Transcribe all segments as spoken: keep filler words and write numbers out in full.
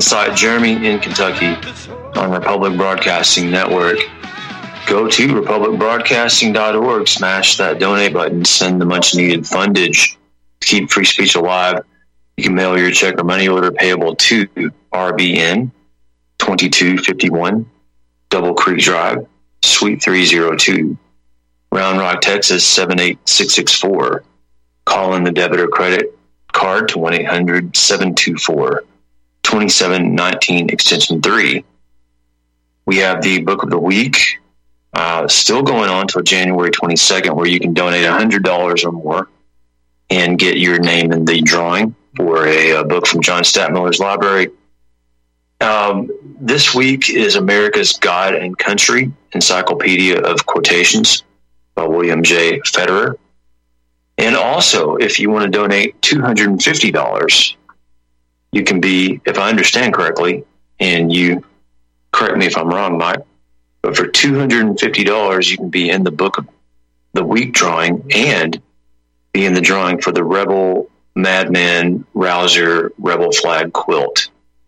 cite Jeremy in Kentucky on Republic Broadcasting Network. Go to republic broadcasting dot org, smash that donate button, send the much needed fundage to keep free speech alive. You can mail your check or money order payable to R B N twenty-two fifty-one Double Creek Drive, Suite three oh two, Round Rock, Texas seven eight six six four. Call in the debit or credit card to one eight hundred seven two four two seven one nine extension three. We have the book of the week uh, still going on until January twenty-second, where you can donate one hundred dollars or more and get your name in the drawing for a, a book from John Stadtmiller's library. Um, this week is America's God and Country, Encyclopedia of Quotations by William J. Federer. And also, if you want to donate two hundred fifty dollars, you can be, if I understand correctly, and you correct me if I'm wrong, Mike, but for two hundred fifty dollars, you can be in the book of the week drawing and be in the drawing for the Rebel Madman Rouser Rebel Flag quilt.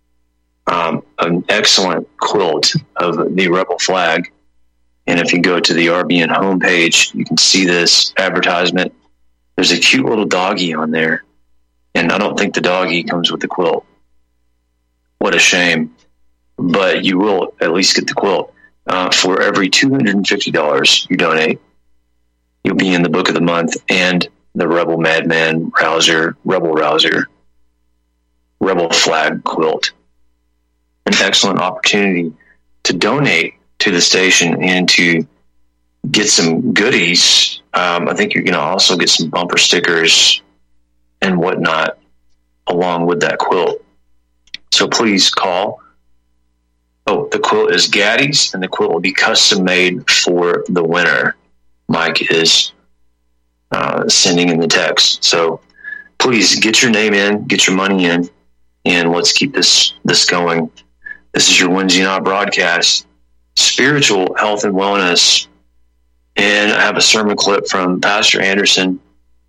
Um, an excellent quilt of the Rebel flag. And if you go to the R B N homepage, you can see this advertisement. There's a cute little doggy on there, and I don't think the doggy comes with the quilt. What a shame. But you will at least get the quilt. Uh, for every two hundred fifty dollars you donate, you'll be in the book of the month and the Rebel Madman Rouser, Rebel Rouser, Rebel Flag quilt. An excellent opportunity to donate to the station and to get some goodies. Um, I think you're going to also get some bumper stickers and whatnot along with that quilt. So please call. Oh, the quilt is Gaddy's, and the quilt will be custom made for the winner. Mike is uh, sending in the text. So please get your name in, get your money in, and let's keep this this going. This is your Wednesday night broadcast, spiritual health and wellness. And I have a sermon clip from Pastor Anderson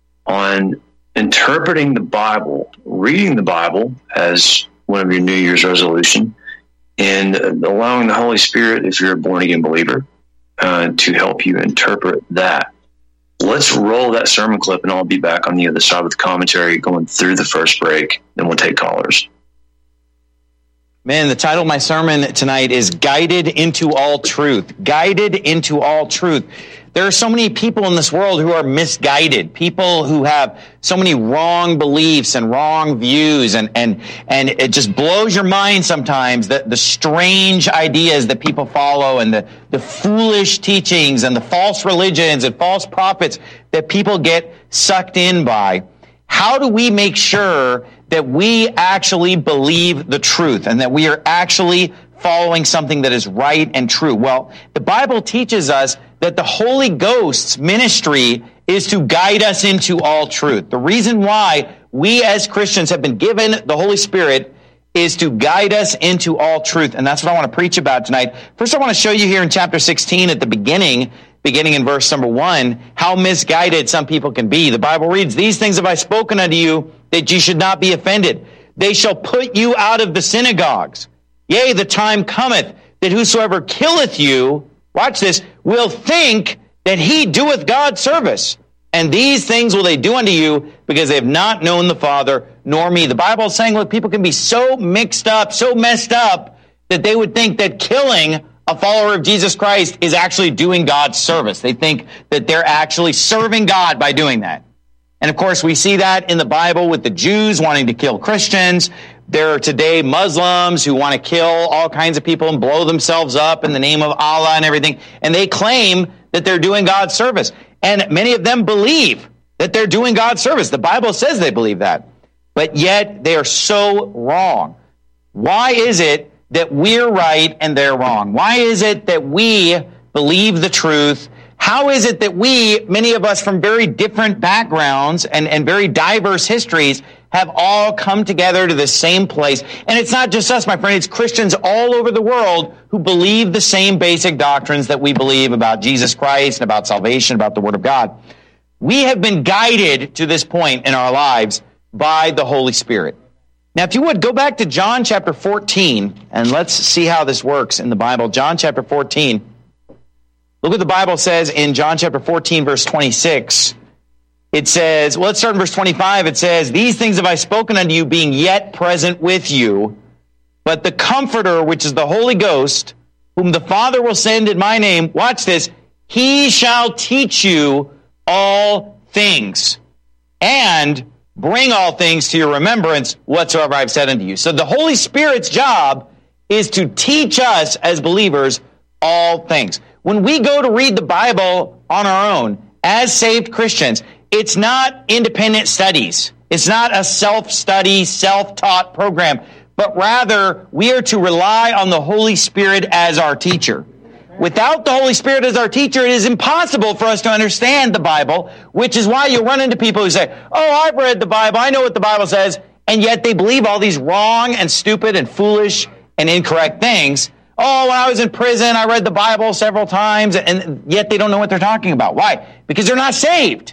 on interpreting the Bible, reading the Bible as one of your New Year's resolution, and allowing the Holy Spirit, if you're a born-again believer, uh, to help you interpret that. Let's roll that sermon clip, and I'll be back on the other side with the commentary going through the first break, then we'll take callers. Man, the title of my sermon tonight is Guided into All Truth. Guided into All Truth. There are so many people in this world who are misguided, people who have so many wrong beliefs and wrong views, and and and it just blows your mind sometimes, the, the strange ideas that people follow and the, the foolish teachings and the false religions and false prophets that people get sucked in by. How do we make sure that we actually believe the truth and that we are actually following something that is right and true? Well, the Bible teaches us that the Holy Ghost's ministry is to guide us into all truth. The reason why we as Christians have been given the Holy Spirit is to guide us into all truth. And that's what I want to preach about tonight. First, I want to show you here in chapter sixteen at the beginning, beginning in verse number one, how misguided some people can be. The Bible reads, "These things have I spoken unto you, that ye should not be offended. They shall put you out of the synagogues. Yea, the time cometh that whosoever killeth you," watch this, "will think that he doeth God service. And these things will they do unto you, because they have not known the Father nor me." The Bible is saying, look, people can be so mixed up, so messed up, that they would think that killing a follower of Jesus Christ is actually doing God's service. They think that they're actually serving God by doing that. And of course, we see that in the Bible with the Jews wanting to kill Christians. There are today Muslims who want to kill all kinds of people and blow themselves up in the name of Allah and everything. And they claim that they're doing God's service. And many of them believe that they're doing God's service. The Bible says they believe that. But yet they are so wrong. Why is it that we're right and they're wrong? Why is it that we believe the truth? How is it that we, many of us from very different backgrounds and, and very diverse histories, have all come together to the same place? And it's not just us, my friend. It's Christians all over the world who believe the same basic doctrines that we believe about Jesus Christ and about salvation, about the Word of God. We have been guided to this point in our lives by the Holy Spirit. Now, if you would, go back to John chapter fourteen, and let's see how this works in the Bible. John chapter fourteen. Look what the Bible says in John chapter fourteen, verse twenty-six. It says, well, let's start in verse twenty-five. It says, these things have I spoken unto you, being yet present with you. But the Comforter, which is the Holy Ghost, whom the Father will send in my name, watch this, he shall teach you all things, and bring all things to your remembrance whatsoever I've said unto you. So the Holy Spirit's job is to teach us as believers all things. When we go to read the Bible on our own, as saved Christians, it's not independent studies. It's not a self-study, self-taught program, but rather we are to rely on the Holy Spirit as our teacher. Without the Holy Spirit as our teacher, it is impossible for us to understand the Bible, which is why you'll run into people who say, oh, I've read the Bible, I know what the Bible says, and yet they believe all these wrong and stupid and foolish and incorrect things. Oh, when I was in prison, I read the Bible several times, and yet they don't know what they're talking about. Why? Because they're not saved.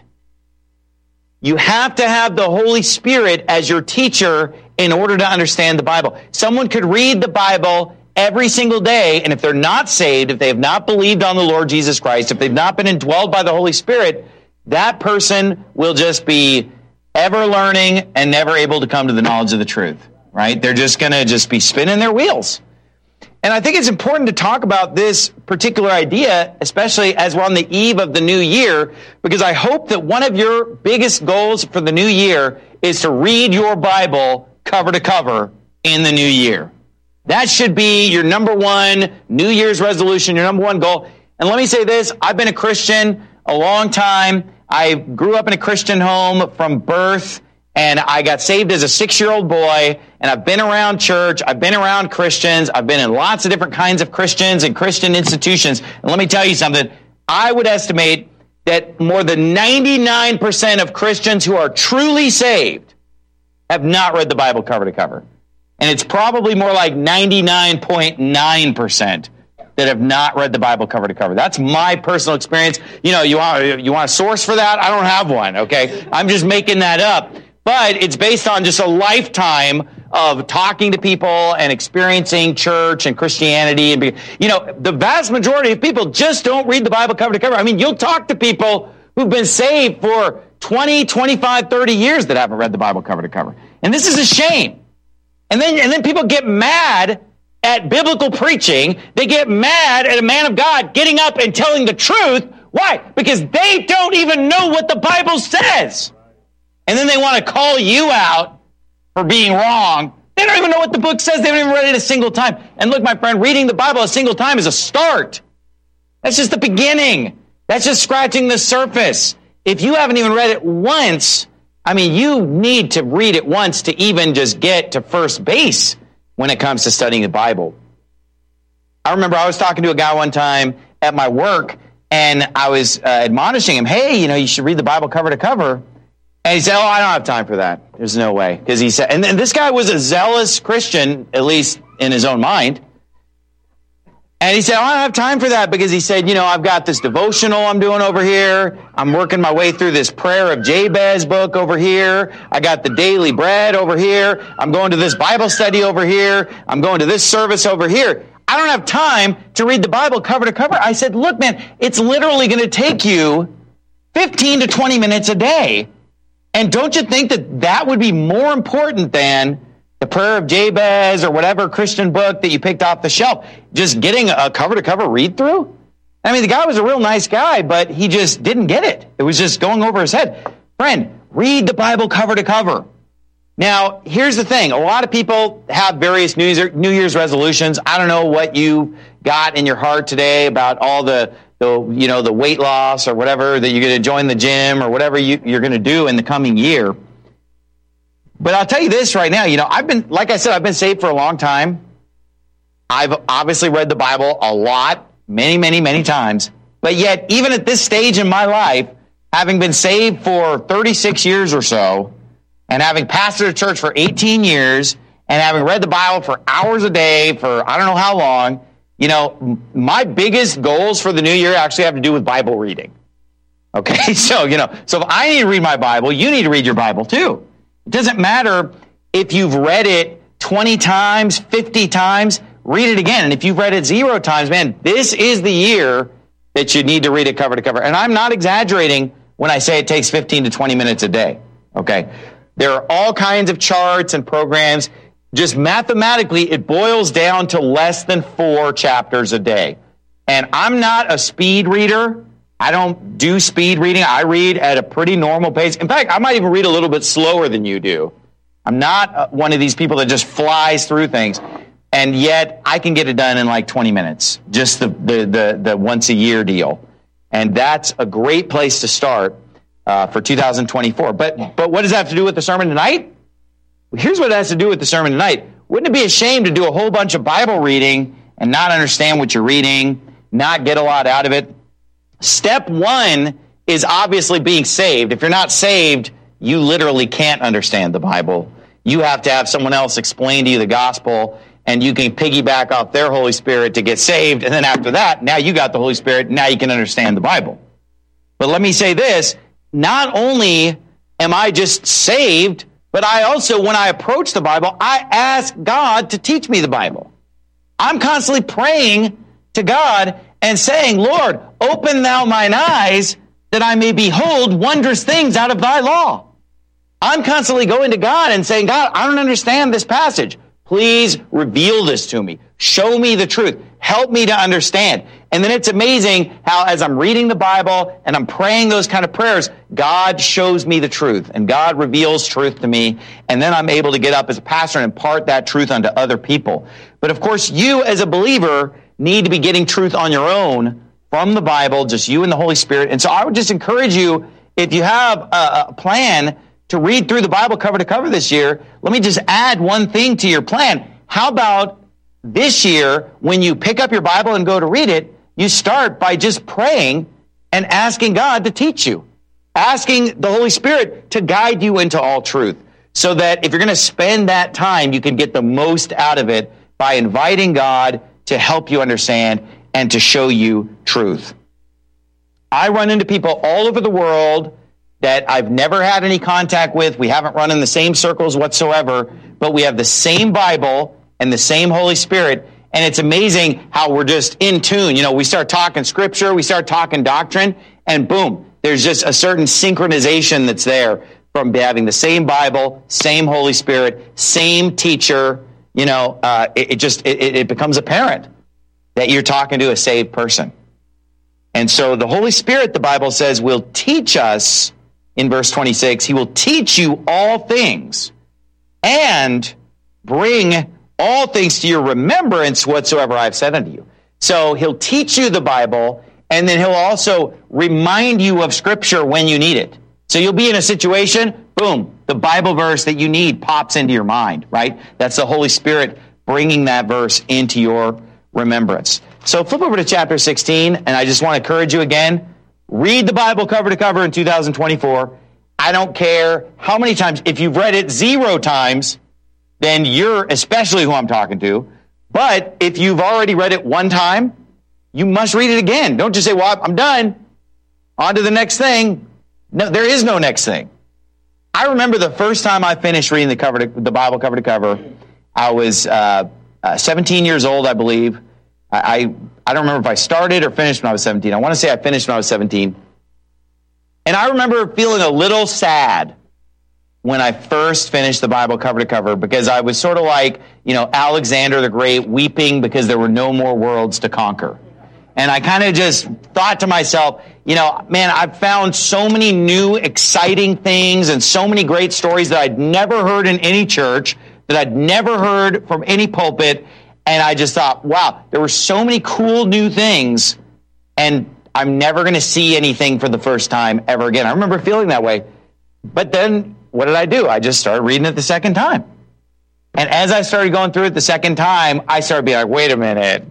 You have to have the Holy Spirit as your teacher in order to understand the Bible. Someone could read the Bible every single day, and if they're not saved, if they have not believed on the Lord Jesus Christ, if they've not been indwelled by the Holy Spirit, that person will just be ever learning and never able to come to the knowledge of the truth, right? They're just going to just be spinning their wheels. And I think it's important to talk about this particular idea, especially as we're on the eve of the new year, because I hope that one of your biggest goals for the new year is to read your Bible cover to cover in the new year. That should be your number one New Year's resolution, your number one goal. And let me say this, I've been a Christian a long time. I grew up in a Christian home from birth, and I got saved as a six-year-old boy, and I've been around church, I've been around Christians, I've been in lots of different kinds of Christians and Christian institutions. And let me tell you something, I would estimate that more than ninety-nine percent of Christians who are truly saved have not read the Bible cover to cover. And it's probably more like ninety-nine point nine percent that have not read the Bible cover to cover. That's my personal experience. You know, you want, you want a source for that? I don't have one, okay? I'm just making that up. But it's based on just a lifetime of talking to people and experiencing church and Christianity. And, you know, the vast majority of people just don't read the Bible cover to cover. I mean, you'll talk to people who've been saved for twenty, twenty-five, thirty years that haven't read the Bible cover to cover. And this is a shame. And then, and then people get mad at biblical preaching. They get mad at a man of God getting up and telling the truth. Why? Because they don't even know what the Bible says. And then they want to call you out for being wrong. They don't even know what the book says. They haven't even read it a single time. And look, my friend, reading the Bible a single time is a start. That's just the beginning. That's just scratching the surface. If you haven't even read it once, I mean, you need to read it once to even just get to first base when it comes to studying the Bible. I remember I was talking to a guy one time at my work, and I was uh, admonishing him, hey, you know, you should read the Bible cover to cover. And he said, oh, I don't have time for that. There's no way. Because he said, and then this guy was a zealous Christian, at least in his own mind. And he said, oh, I don't have time for that, because he said, you know, I've got this devotional I'm doing over here. I'm working my way through this Prayer of Jabez book over here. I got the Daily Bread over here. I'm going to this Bible study over here. I'm going to this service over here. I don't have time to read the Bible cover to cover. I said, look, man, it's literally going to take you fifteen to twenty minutes a day. And don't you think that that would be more important than the Prayer of Jabez or whatever Christian book that you picked off the shelf? Just getting a cover-to-cover read-through? I mean, the guy was a real nice guy, but he just didn't get it. It was just going over his head. Friend, read the Bible cover-to-cover. Now, here's the thing. A lot of people have various New Year's, New Year's resolutions. I don't know what you got in your heart today about all the the you know the weight loss or whatever, that you're going to join the gym or whatever you, you're going to do in the coming year. But I'll tell you this right now, you know, I've been, like I said, I've been saved for a long time. I've obviously read the Bible a lot, many, many, many times. But yet, even at this stage in my life, having been saved for thirty-six years or so, and having pastored a church for eighteen years, and having read the Bible for hours a day for I don't know how long, you know, my biggest goals for the new year actually have to do with Bible reading. Okay, so, you know, so if I need to read my Bible, you need to read your Bible too. It doesn't matter If you've read it twenty times, fifty times, read it again. And if you've read it zero times, man, this is the year that you need to read it cover to cover. And I'm not exaggerating when I say it takes fifteen to twenty minutes a day, okay? There are all kinds of charts and programs. Just mathematically, it boils down to less than four chapters a day. And I'm not a speed reader. I don't do speed reading. I read at a pretty normal pace. In fact, I might even read a little bit slower than you do. I'm not one of these people that just flies through things. And yet, I can get it done in like twenty minutes, just the, the, the, the once a year deal. And that's a great place to start uh, for two thousand twenty-four. But, but what does that have to do with the sermon tonight? Here's what it has to do with the sermon tonight. Wouldn't it be a shame to do a whole bunch of Bible reading and not understand what you're reading, not get a lot out of it? Step one is obviously being saved. If you're not saved, you literally can't understand the Bible. You have to have someone else explain to you the gospel, and you can piggyback off their Holy Spirit to get saved. And then after that, now you got the Holy Spirit. Now you can understand the Bible. But let me say this. Not only am I just saved, but I also, when I approach the Bible, I ask God to teach me the Bible. I'm constantly praying to God and saying, Lord, open thou mine eyes that I may behold wondrous things out of thy law. I'm constantly going to God and saying, God, I don't understand this passage. Please reveal this to me. Show me the truth. Help me to understand. And then it's amazing how as I'm reading the Bible and I'm praying those kind of prayers, God shows me the truth and God reveals truth to me. And then I'm able to get up as a pastor and impart that truth unto other people. But of course, you as a believer need to be getting truth on your own from the Bible, just you and the Holy Spirit. And so I would just encourage you, if you have a, a plan to read through the Bible cover to cover this year, let me just add one thing to your plan. How about this year, when you pick up your Bible and go to read it, you start by just praying and asking God to teach you, asking the Holy Spirit to guide you into all truth, so that if you're going to spend that time, you can get the most out of it by inviting God to help you understand and to show you truth. I run into people all over the world that I've never had any contact with. We haven't run in the same circles whatsoever, but we have the same Bible and the same Holy Spirit. And it's amazing how we're just in tune. You know, we start talking scripture, we start talking doctrine, and boom, there's just a certain synchronization that's there from having the same Bible, same Holy Spirit, same teacher. You know, uh, it, it just, it, it becomes apparent that you're talking to a saved person. And so the Holy Spirit, the Bible says, will teach us, in verse twenty-six, he will teach you all things and bring all things to your remembrance whatsoever I have said unto you. So he'll teach you the Bible, and then he'll also remind you of Scripture when you need it. So you'll be in a situation, boom, the Bible verse that you need pops into your mind, right? That's the Holy Spirit bringing that verse into your remembrance. So flip over to chapter sixteen, and I just want to encourage you again, read the Bible cover to cover in two thousand twenty-four. I don't care how many times. If you've read it zero times, then you're especially who I'm talking to. But if you've already read it one time, you must read it again. Don't just say, well, I'm done. On to the next thing. No, there is no next thing. I remember the first time I finished reading the cover to, the Bible cover to cover, I was uh, uh, seventeen years old, I believe. I, I I don't remember if I started or finished when I was seventeen. I want to say I finished when I was seventeen. And I remember feeling a little sad when I first finished the Bible cover to cover, because I was sort of like, you know, Alexander the Great weeping because there were no more worlds to conquer. And I kind of just thought to myself, you know, man, I've found so many new, exciting things and so many great stories that I'd never heard in any church, that I'd never heard from any pulpit. And I just thought, wow, there were so many cool new things, and I'm never going to see anything for the first time ever again. I remember feeling that way. But then what did I do? I just started reading it the second time. And as I started going through it the second time, I started being like, wait a minute.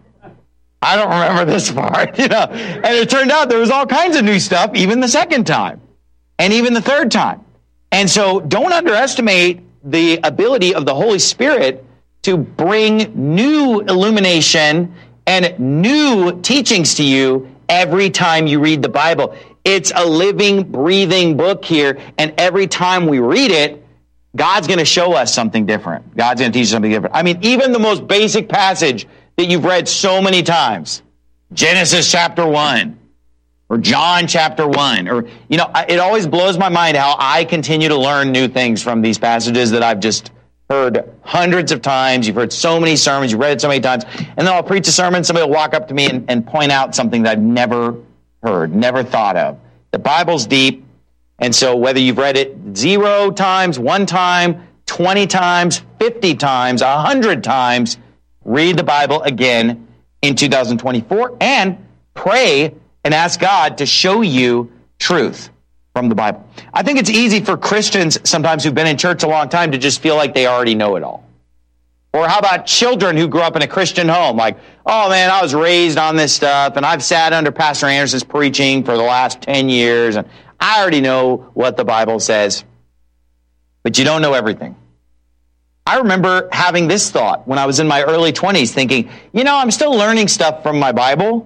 I don't remember this part, you know. And it turned out there was all kinds of new stuff, even the second time, and even the third time. And so don't underestimate the ability of the Holy Spirit to bring new illumination and new teachings to you every time you read the Bible. It's a living, breathing book here, and every time we read it, God's going to show us something different. God's going to teach us something different. I mean, even the most basic passage that you've read so many times, Genesis chapter one, or John chapter one, or, you know, it always blows my mind how I continue to learn new things from these passages that I've just heard hundreds of times. You've heard so many sermons, you've read it so many times, and then I'll preach a sermon, somebody will walk up to me and, and point out something that I've never heard, never thought of. The Bible's deep, and so whether you've read it zero times, one time, twenty times, fifty times, a hundred times, read the Bible again in two thousand twenty-four and pray and ask God to show you truth from the Bible. I think it's easy for Christians sometimes who've been in church a long time to just feel like they already know it all. Or how about children who grew up in a Christian home? Like, oh man, I was raised on this stuff and I've sat under Pastor Anderson's preaching for the last ten years and I already know what the Bible says. But you don't know everything. I remember having this thought when I was in my early twenties, thinking, you know, I'm still learning stuff from my Bible,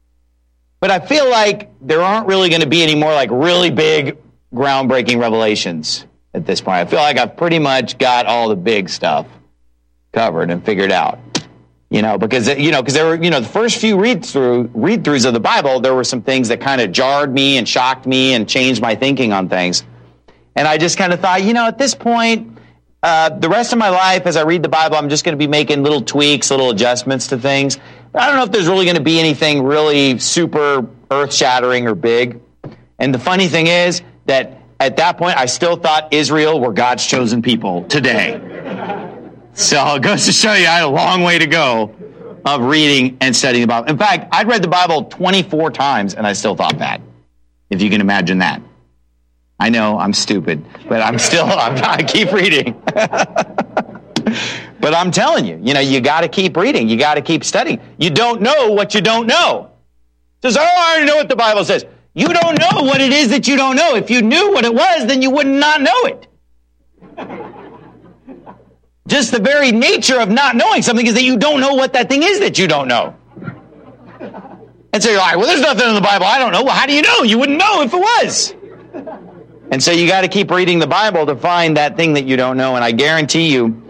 but I feel like there aren't really going to be any more like really big, groundbreaking revelations at this point. I feel like I've pretty much got all the big stuff covered and figured out. You know, because, you know, because there were, you know, the first few read through read throughs of the Bible, there were some things that kind of jarred me and shocked me and changed my thinking on things. And I just kind of thought, you know, at this point, uh, the rest of my life, as I read the Bible, I'm just going to be making little tweaks, little adjustments to things. But I don't know if there's really going to be anything really super earth-shattering or big. And the funny thing is that at that point, I still thought Israel were God's chosen people today. So it goes to show you I had a long way to go of reading and studying the Bible. In fact, I'd read the Bible twenty-four times and I still thought that, if you can imagine that. I know I'm stupid, but I'm still, I'm, I keep reading. But I'm telling you, you know, you got to keep reading. You got to keep studying. You don't know what you don't know. It says, oh, I already know what the Bible says. You don't know what it is that you don't know. If you knew what it was, then you would not know it. Just the very nature of not knowing something is that you don't know what that thing is that you don't know. And so you're like, well, there's nothing in the Bible I don't know. Well, how do you know? You wouldn't know if it was. And so you got to keep reading the Bible to find that thing that you don't know. And I guarantee you,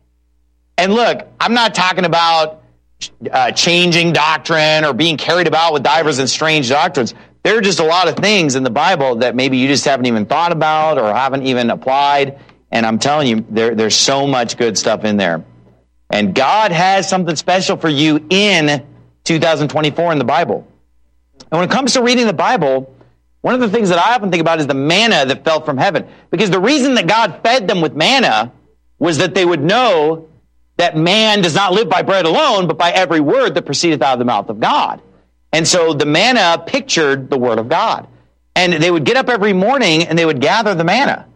and look, I'm not talking about uh, changing doctrine or being carried about with divers and strange doctrines. There are just a lot of things in the Bible that maybe you just haven't even thought about or haven't even applied. And I'm telling you, there, there's so much good stuff in there. And God has something special for you in two thousand twenty-four in the Bible. And when it comes to reading the Bible, one of the things that I often think about is the manna that fell from heaven. Because the reason that God fed them with manna was that they would know that man does not live by bread alone, but by every word that proceedeth out of the mouth of God. And so the manna pictured the word of God. And they would get up every morning and they would gather the manna.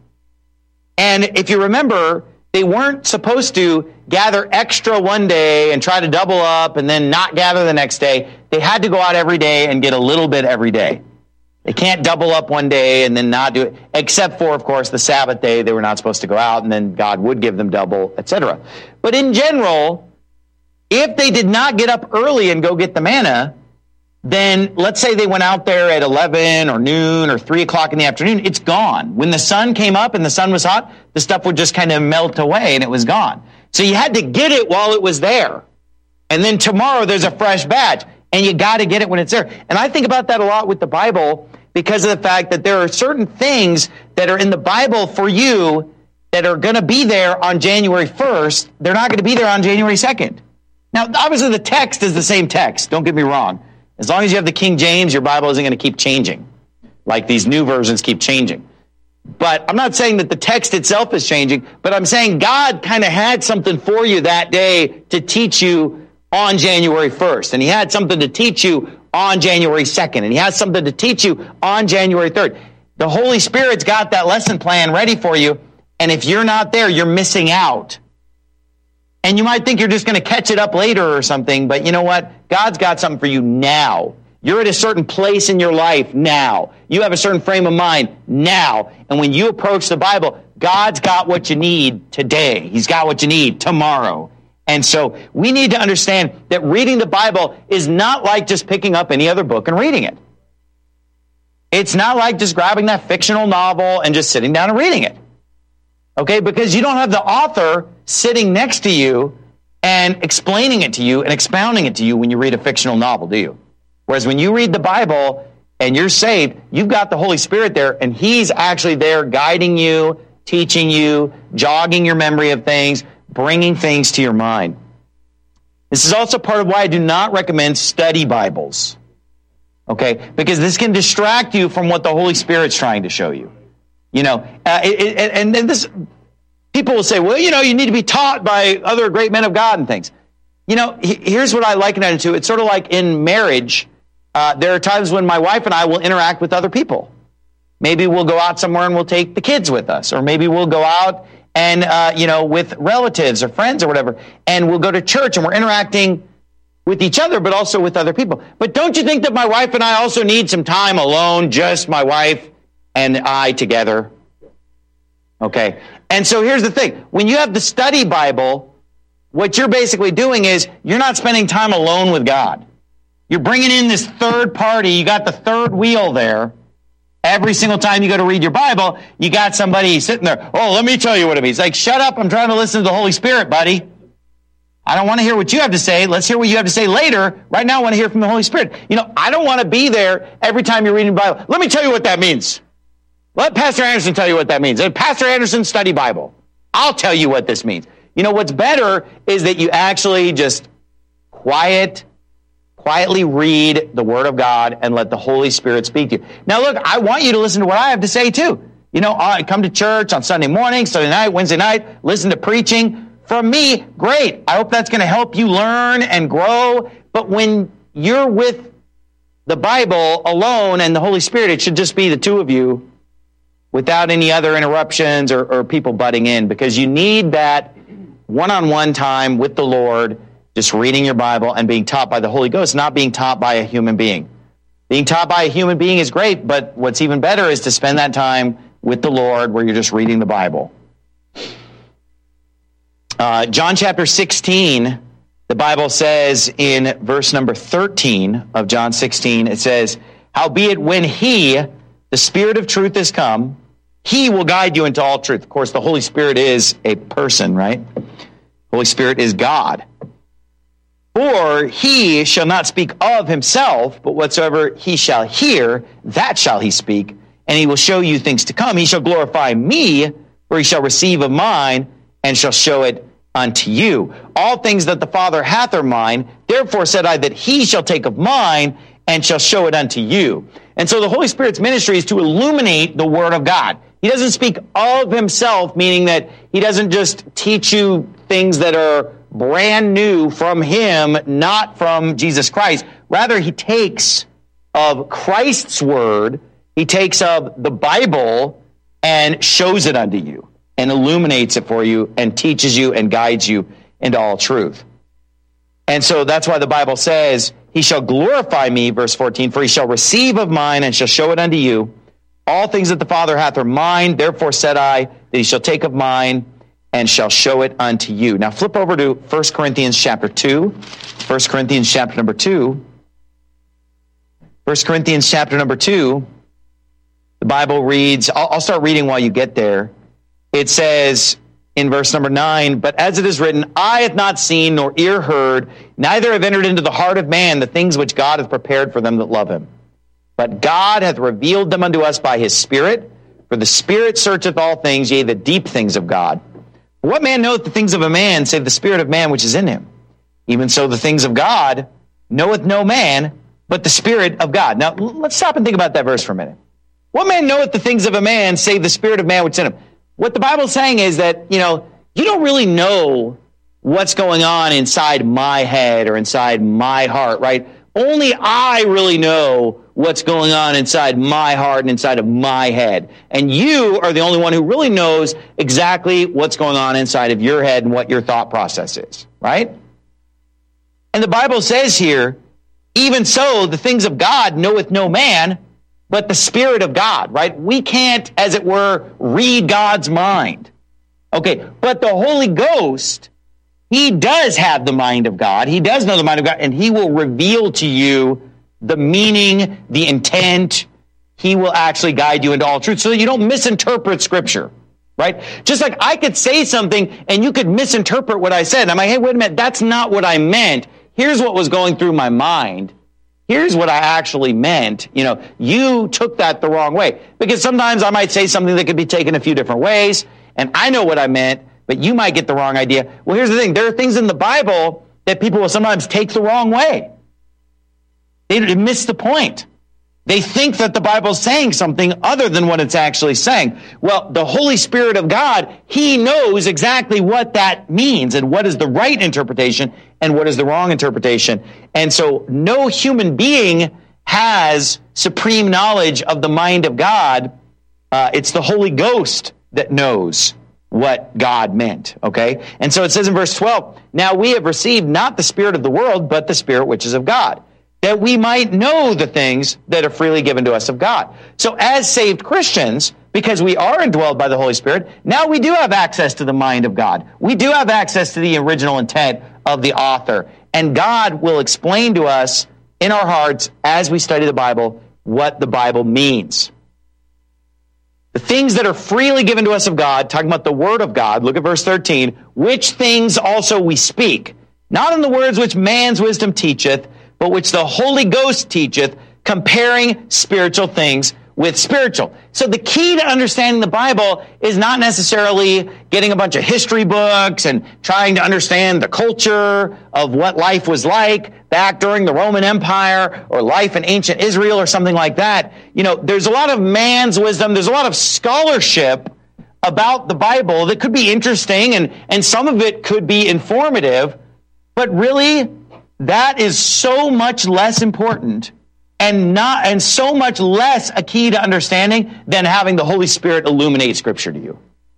And if you remember, they weren't supposed to gather extra one day and try to double up and then not gather the next day. They had to go out every day and get a little bit every day. They can't double up one day and then not do it, except for, of course, the Sabbath day. They were not supposed to go out, and then God would give them double, et cetera. But in general, if they did not get up early and go get the manna, then let's say they went out there at eleven or noon or three o'clock in the afternoon, it's gone. When the sun came up and the sun was hot, the stuff would just kind of melt away and it was gone. So you had to get it while it was there. And then tomorrow there's a fresh batch, and you got to get it when it's there. And I think about that a lot with the Bible because of the fact that there are certain things that are in the Bible for you that are going to be there on January first. They're not going to be there on January second. Now, obviously the text is the same text. Don't get me wrong. As long as you have the King James, your Bible isn't going to keep changing, like these new versions keep changing. But I'm not saying that the text itself is changing, but I'm saying God kind of had something for you that day to teach you on January first. And he had something to teach you on January second. And he has something to teach you on January third. The Holy Spirit's got that lesson plan ready for you. And if you're not there, you're missing out. And you might think you're just going to catch it up later or something, but you know what? God's got something for you now. You're at a certain place in your life now. You have a certain frame of mind now. And when you approach the Bible, God's got what you need today. He's got what you need tomorrow. And so we need to understand that reading the Bible is not like just picking up any other book and reading it. It's not like just grabbing that fictional novel and just sitting down and reading it. Okay, because you don't have the author sitting next to you and explaining it to you and expounding it to you when you read a fictional novel, do you? Whereas when you read the Bible and you're saved, you've got the Holy Spirit there, and he's actually there guiding you, teaching you, jogging your memory of things, bringing things to your mind. This is also part of why I do not recommend study Bibles. Okay, because this can distract you from what the Holy Spirit's trying to show you. You know, uh, it, it, and, and this, people will say, well, you know, you need to be taught by other great men of God and things. You know, he, here's what I liken it to. It's sort of like in marriage, uh, there are times when my wife and I will interact with other people. Maybe we'll go out somewhere and we'll take the kids with us, or maybe we'll go out and, uh, you know, with relatives or friends or whatever, and we'll go to church and we're interacting with each other, but also with other people. But don't you think that my wife and I also need some time alone, just my wife and I together? Okay. And so here's the thing. When you have the study Bible, what you're basically doing is you're not spending time alone with God. You're bringing in this third party. You got the third wheel there. Every single time you go to read your Bible, you got somebody sitting there. Oh, let me tell you what it means. Like, shut up. I'm trying to listen to the Holy Spirit, buddy. I don't want to hear what you have to say. Let's hear what you have to say later. Right now, I want to hear from the Holy Spirit. You know, I don't want to be there every time you're reading the Bible. Let me tell you what that means. Let Pastor Anderson tell you what that means. Pastor Anderson, study Bible. I'll tell you what this means. You know, what's better is that you actually just quiet, quietly read the Word of God and let the Holy Spirit speak to you. Now, look, I want you to listen to what I have to say, too. You know, I come to church on Sunday morning, Sunday night, Wednesday night, listen to preaching. From me, great. I hope that's going to help you learn and grow. But when you're with the Bible alone and the Holy Spirit, it should just be the two of you without any other interruptions or, or people butting in, because you need that one-on-one time with the Lord, just reading your Bible and being taught by the Holy Ghost, not being taught by a human being. Being taught by a human being is great, but what's even better is to spend that time with the Lord where you're just reading the Bible. Uh, John chapter sixteen, the Bible says in verse number thirteen of John sixteen, it says, howbeit when he, the Spirit of truth, is come, he will guide you into all truth. Of course, the Holy Spirit is a person, right? Holy Spirit is God. For he shall not speak of himself, but whatsoever he shall hear, that shall he speak, and he will show you things to come. He shall glorify me, for he shall receive of mine, and shall show it unto you. All things that the Father hath are mine, therefore said I that he shall take of mine, and shall show it unto you. And so the Holy Spirit's ministry is to illuminate the Word of God. He doesn't speak of himself, meaning that he doesn't just teach you things that are brand new from him, not from Jesus Christ. Rather, he takes of Christ's Word, he takes of the Bible and shows it unto you, and illuminates it for you, and teaches you and guides you into all truth. And so that's why the Bible says, he shall glorify me, verse fourteen, for he shall receive of mine and shall show it unto you. All things that the Father hath are mine, therefore said I, that he shall take of mine and shall show it unto you. Now flip over to First Corinthians chapter two. First Corinthians chapter number two. First Corinthians chapter number two. The Bible reads, I'll, I'll start reading while you get there. It says in verse number nine, but as it is written, eye hath not seen nor ear heard, neither have entered into the heart of man the things which God hath prepared for them that love him. But God hath revealed them unto us by his Spirit, for the Spirit searcheth all things, yea, the deep things of God. What man knoweth the things of a man, save the spirit of man which is in him? Even so the things of God knoweth no man, but the Spirit of God. Now, let's stop and think about that verse for a minute. What man knoweth the things of a man, save the spirit of man which is in him? What the Bible's saying is that, you know, you don't really know what's going on inside my head or inside my heart, right? Only I really know what's going on inside my heart and inside of my head. And you are the only one who really knows exactly what's going on inside of your head and what your thought process is, right? And the Bible says here, even so, the things of God knoweth no man, but the Spirit of God, right? We can't, as it were, read God's mind. Okay, but the Holy Ghost, he does have the mind of God. He does know the mind of God, and he will reveal to you the meaning, the intent. He will actually guide you into all truth so that you don't misinterpret Scripture, right? Just like I could say something and you could misinterpret what I said. And I'm like, hey, wait a minute, that's not what I meant. Here's what was going through my mind. Here's what I actually meant. You know, you took that the wrong way. Because sometimes I might say something that could be taken a few different ways, and I know what I meant, but you might get the wrong idea. Well, here's the thing. There are things in the Bible that people will sometimes take the wrong way. They miss the point. They think that the Bible's saying something other than what it's actually saying. Well, the Holy Spirit of God, he knows exactly what that means and what is the right interpretation and what is the wrong interpretation. And so no human being has supreme knowledge of the mind of God. Uh, it's the Holy Ghost that knows what God meant, okay? And so it says in verse twelve, now we have received not the spirit of the world, but the Spirit which is of God, that we might know the things that are freely given to us of God. So as saved Christians, because we are indwelled by the Holy Spirit, now we do have access to the mind of God. We do have access to the original intent of the author. And God will explain to us in our hearts as we study the Bible what the Bible means. The things that are freely given to us of God, talking about the Word of God, look at verse thirteen, which things also we speak, not in the words which man's wisdom teacheth, but which the Holy Ghost teacheth, comparing spiritual things with spiritual. So the key to understanding the Bible is not necessarily getting a bunch of history books and trying to understand the culture of what life was like back during the Roman Empire or life in ancient Israel or something like that. You know, there's a lot of man's wisdom. There's a lot of scholarship about the Bible that could be interesting, and, and some of it could be informative, but really that is so much less important and not and so much less a key to understanding than having the Holy Spirit illuminate Scripture to you.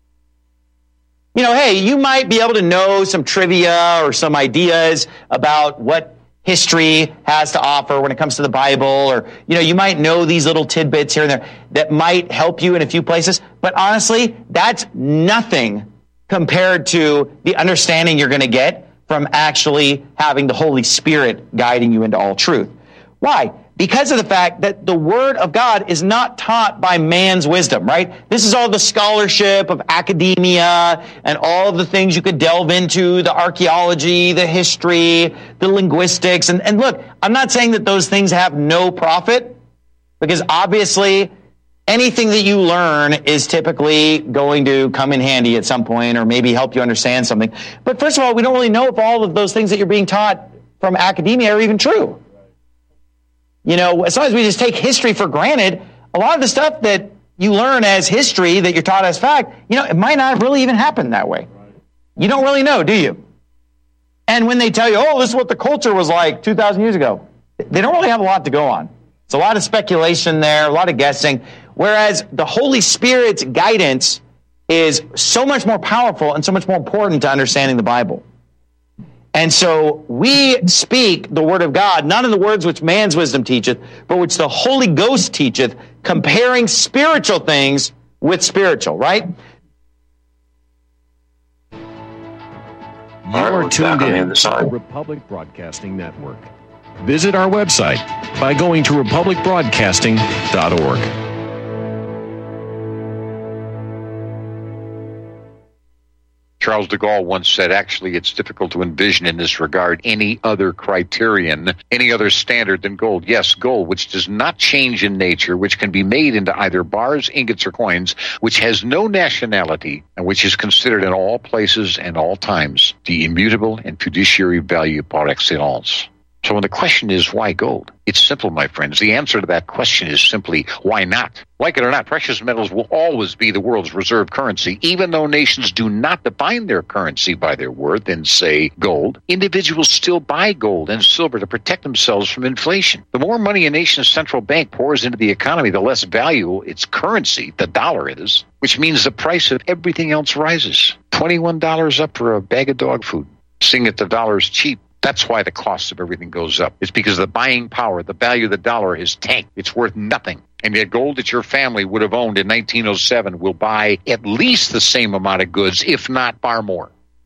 You know, hey, you might be able to know some trivia or some ideas about what history has to offer when it comes to the Bible, or, you know, you might know these little tidbits here and there that might help you in a few places. But honestly, that's nothing compared to the understanding you're going to get from actually having the Holy Spirit guiding you into all truth. Why? Because of the fact that the Word of God is not taught by man's wisdom, right? This is all the scholarship of academia and all of the things you could delve into, the archaeology, the history, the linguistics. And, and look, I'm not saying that those things have no profit, because obviously anything that you learn is typically going to come in handy at some point or maybe help you understand something. But first of all, we don't really know if all of those things that you're being taught from academia are even true. You know, as long as we just take history for granted, a lot of the stuff that you learn as history that you're taught as fact, you know, it might not have really even happened that way. You don't really know, do you? And when they tell you, oh, this is what the culture was like two thousand years ago, they don't really have a lot to go on. It's a lot of speculation there, a lot of guessing, whereas the Holy Spirit's guidance is so much more powerful and so much more important to understanding the Bible. And so we speak the Word of God, not in the words which man's wisdom teacheth, but which the Holy Ghost teacheth, comparing spiritual things with spiritual, right? You are tuned in to the Republic Broadcasting Network. Visit our website by going to republic broadcasting dot org. Charles de Gaulle once said, actually, it's difficult to envision in this regard any other criterion, any other standard than gold. Yes, gold, which does not change in nature, which can be made into either bars, ingots, or coins, which has no nationality, and which is considered in all places and all times the immutable and fiduciary value par excellence. So when the question is, why gold? It's simple, my friends. The answer to that question is simply, why not? Like it or not, precious metals will always be the world's reserve currency. Even though nations do not define their currency by their worth in, say, gold, individuals still buy gold and silver to protect themselves from inflation. The more money a nation's central bank pours into the economy, the less valuable its currency, the dollar, is, which means the price of everything else rises. twenty-one dollars up for a bag of dog food. Seeing that the dollar is cheap, that's why the cost of everything goes up. It's because the buying power, the value of the dollar is tanked. It's worth nothing. And yet gold that your family would have owned in nineteen oh seven will buy at least the same amount of goods, if not far more.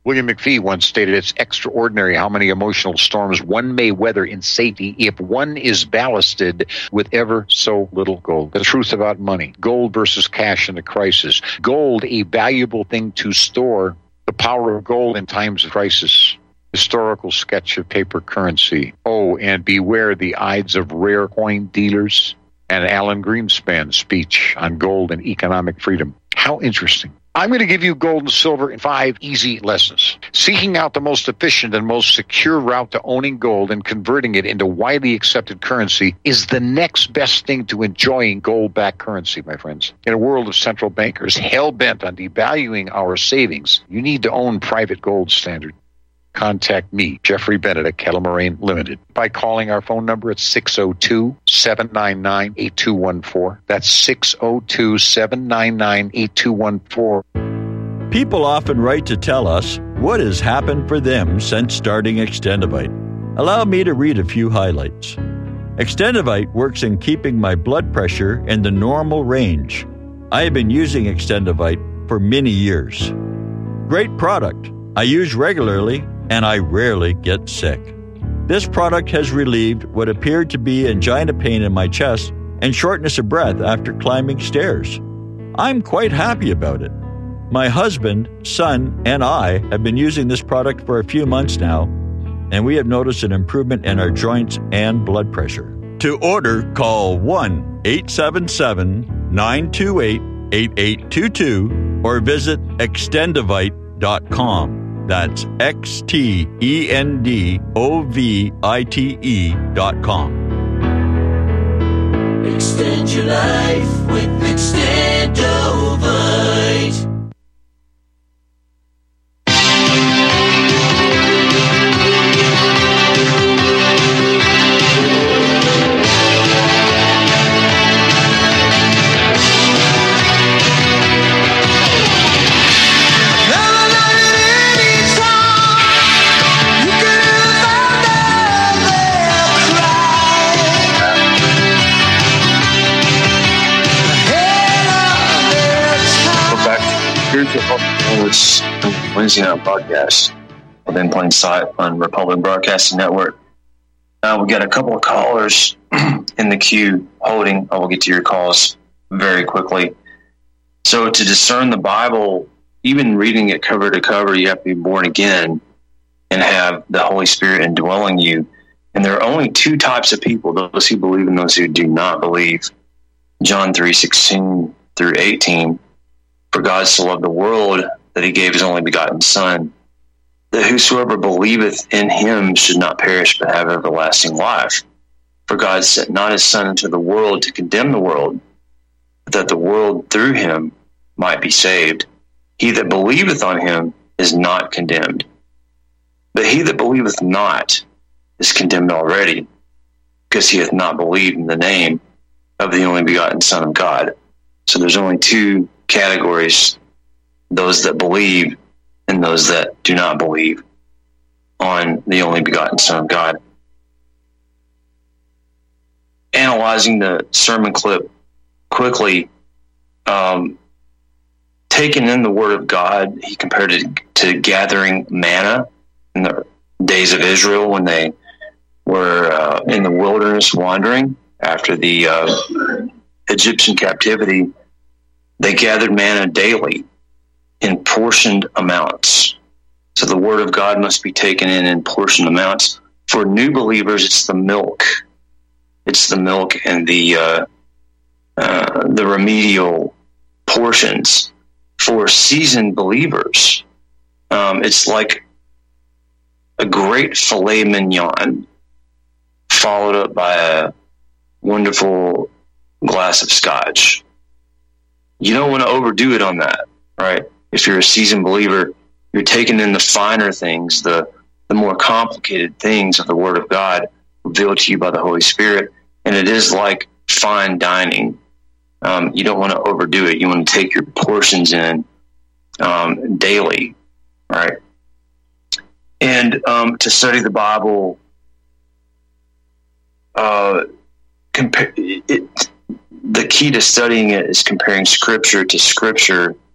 William McFee once stated, it's extraordinary how many emotional storms one may weather in safety if one is ballasted with ever so little gold. The truth about money, gold versus cash in a crisis. Gold, a valuable thing to store. The power of gold in times of crisis. Historical sketch of paper currency. Oh, and beware the Ides of rare coin dealers. And Alan Greenspan's speech on gold and economic freedom. How interesting. I'm going to give you gold and silver in five easy lessons. Seeking out the most efficient and most secure route to owning gold and converting it into widely accepted currency is the next best thing to enjoying gold-backed currency, my friends. In a world of central bankers hell-bent on devaluing our savings, you need to own private gold standard. Contact me, Jeffrey Bennett at Kettle Moraine Limited, by calling our phone number at six oh two, seven nine nine, eight two one four. That's six oh two, seven nine nine, eight two one four. People often write to tell us what has happened for them since starting Extendivite. Allow me to read a few highlights. Extendivite works in keeping my blood pressure in the normal range. I have been using Extendivite for many years. Great product. I use regularly and I rarely get sick. This product has relieved what appeared to be angina pain in my chest and shortness of breath after climbing stairs. I'm quite happy about it. My husband, son, and I have been using this product for a few months now, and we have noticed an improvement in our joints and blood pressure. To order, call one eight seven seven, nine two eight, eight eight two two or visit extendivite dot com. That's X T E N D O V I T E dot com. Extend your life with Extendivite. It's Wednesday night podcast of In Plain Sight on Republic Broadcasting Network. Uh, we got a couple of callers in the queue holding. I will get to your calls very quickly. So to discern the Bible, even reading it cover to cover, you have to be born again and have the Holy Spirit indwelling you. And there are only two types of people, those who believe and those who do not believe. John three sixteen through eighteen. For God so loved the world that he gave his only begotten Son, that whosoever believeth in him should not perish but have everlasting life. For God sent not his Son into the world to condemn the world, but that the world through him might be saved. He that believeth on him is not condemned, but he that believeth not is condemned already, because he hath not believed in the name of the only begotten Son of God. So there's only two categories, those that believe and those that do not believe on the only begotten Son of God. Analyzing the sermon clip quickly, um, taking in the Word of God, he compared it to gathering manna in the days of Israel when they were uh, in the wilderness wandering after the uh, Egyptian captivity. They gathered manna daily in portioned amounts. So the Word of God must be taken in in portioned amounts. For new believers, it's the milk. It's the milk and the uh, uh, the remedial portions. For seasoned believers, um, it's like a great filet mignon followed up by a wonderful glass of scotch. You don't want to overdo it on that, right? If you're a seasoned believer, you're taking in the finer things, the, the more complicated things of the Word of God revealed to you by the Holy Spirit. And it is like fine dining. Um, you don't want to overdo it. You want to take your portions in um, daily, right? And um, to study the Bible, uh, compare it. The key to studying it is comparing Scripture to Scripture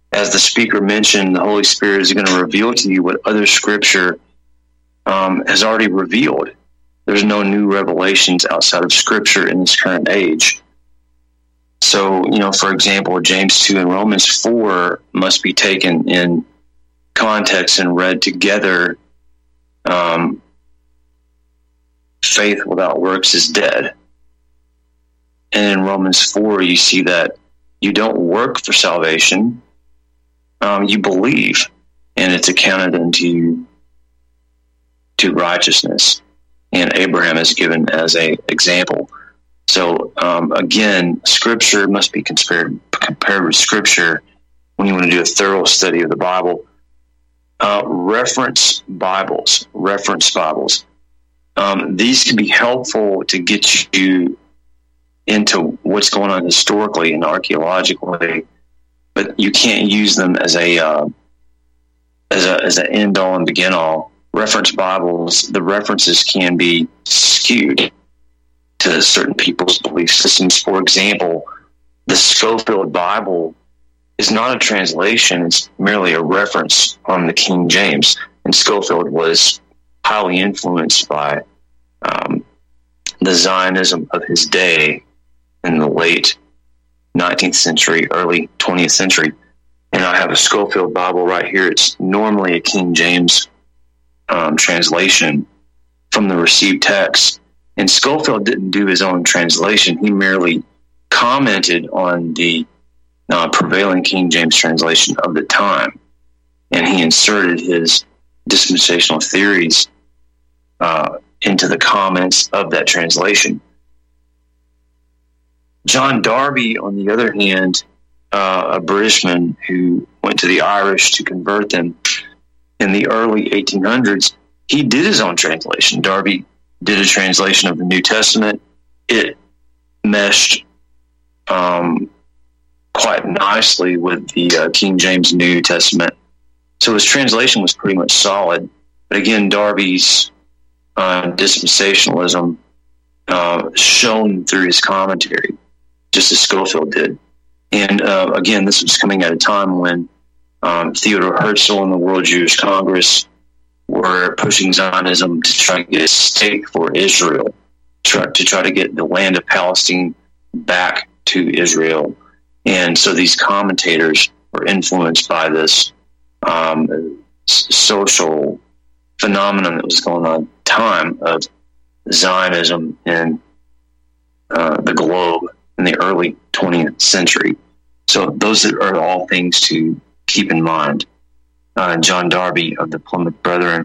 as the speaker mentioned, the Holy Spirit is going to reveal to you what other Scripture um, has already revealed. There's no new revelations outside of Scripture in this current age. So, you know, for example, James two and Romans four must be taken in context and read together. Um, faith without works is dead. And in Romans four, you see that you don't work for salvation. Um, you believe, and it's accounted unto you to righteousness. And Abraham is given as a example. So, um, again, Scripture must be compared, compared with Scripture when you want to do a thorough study of the Bible. Uh, reference Bibles, reference Bibles. Um, these can be helpful to get you into what's going on historically and archaeologically, but you can't use them as a uh, as a as an end all and begin all. Reference Bibles, the references can be skewed to certain people's belief systems. For example, the Scofield Bible is not a translation; it's merely a reference on the King James. And Scofield was highly influenced by um, the Zionism of his day in the late nineteenth century, early twentieth century. And I have a Scofield Bible right here. It's normally a King James um, translation from the received text. And Scofield didn't do his own translation. He merely commented on the uh, prevailing King James translation of the time. And he inserted his dispensational theories uh, into the comments of that translation. John Darby, on the other hand, uh, a Britishman who went to the Irish to convert them in the early eighteen hundreds, he did his own translation. Darby did a translation of the New Testament. It meshed um, quite nicely with the uh, King James New Testament. So his translation was pretty much solid. But again, Darby's uh, dispensationalism uh, shone through his commentary, just as Scofield did. And uh, again, this was coming at a time when um, Theodore Herzl and the World Jewish Congress were pushing Zionism to try to get a state for Israel, try, to try to get the land of Palestine back to Israel. And so these commentators were influenced by this um, social phenomenon that was going on at the time of Zionism in uh, the globe in the early twentieth century. So those are all things to keep in mind. Uh, John Darby of the Plymouth Brethren.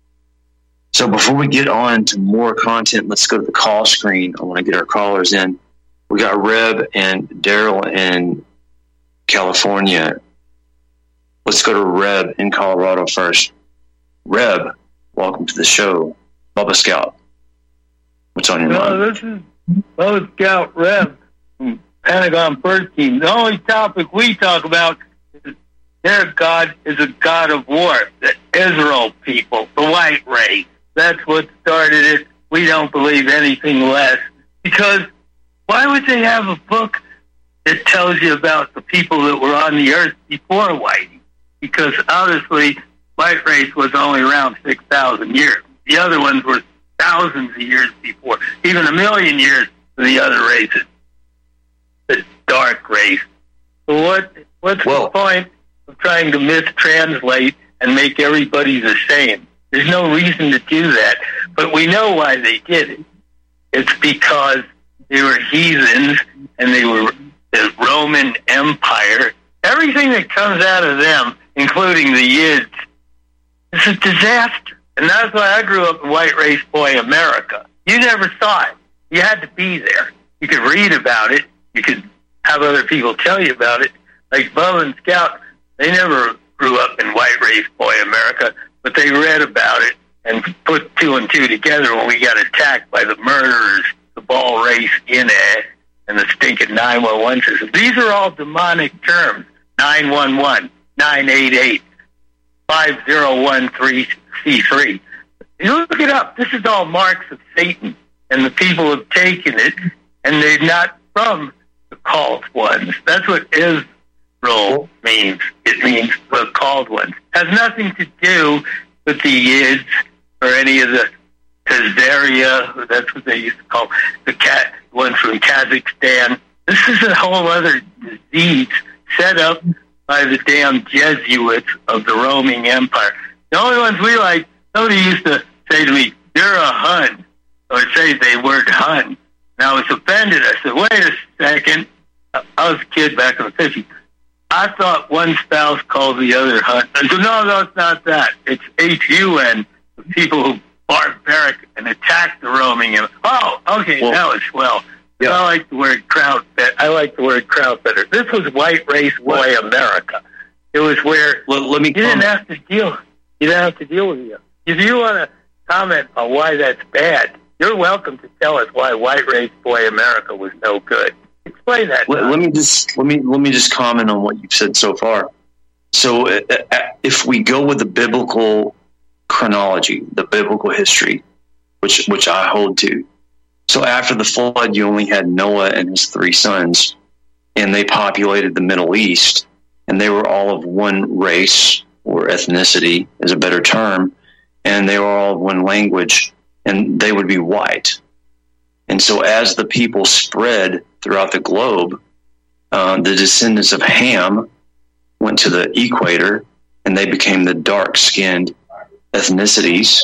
So before we get on to more content, let's go to the call screen. I want to get our callers in. We got Reb and Daryl in California. Let's go to Reb in Colorado first. Reb, welcome to the show. Bubba Scout, what's on your well, mind? This is Bubba Scout Reb from Pentagon First Team. The only topic we talk about is their God is a God of war. The Israel people, the white race. That's what started it. We don't believe anything less. Because why would they have a book that tells you about the people that were on the earth before Whitey? Because obviously, white race was only around six thousand years. The other ones were thousands of years before, even a million years for the other races. The dark race. So what? What's well, the point of trying to mistranslate and make everybody the same? There's no reason to do that. But we know why they did it. It's because they were heathens and they were the Roman Empire. Everything that comes out of them, including the Yids, is a disaster. And that's why I grew up in White Race Boy America. You never saw it. You had to be there. You could read about it. You could have other people tell you about it. Like Bub and Scout, they never grew up in White Race Boy America, but they read about it and put two and two together when we got attacked by the murderers, the ball race in it, and the stinking nine one one system. These are all demonic terms. nine one one, nine eight eight, five zero one three C three. You look it up. This is all marks of Satan, and the people have taken it, and they're not from the cult ones. That's what is role means. It means the called ones. Has nothing to do with the Yids or any of the Khazaria, that's what they used to call the cat ones from Kazakhstan. This is a whole other disease set up by the damn Jesuits of the roaming empire. The only ones we like, somebody used to say to me, "You're a Hun," or say the word Hun. And I was offended. I said, wait a second. I was a kid back in the fifties. I thought one spouse called the other Hun. I said, no, no, it's not that. It's H U N, the people who barbaric and attack the roaming empire. Oh, okay, well, now it's well. Yeah. I like the word crowd. I like the word crowd better. This was white race boy America. It was where well, let me you didn't have to deal. You didn't have to deal with you. If you want to comment on why that's bad, you're welcome to tell us why white race boy America was no good. Explain that. Let, let me just let me let me just comment on what you've said so far. So, uh, if we go with the biblical chronology, the biblical history, which which I hold to. So after the flood, you only had Noah and his three sons, and they populated the Middle East, and they were all of one race, or ethnicity is a better term, and they were all of one language, and they would be white. And so as the people spread throughout the globe, uh, the descendants of Ham went to the equator, and they became the dark-skinned ethnicities.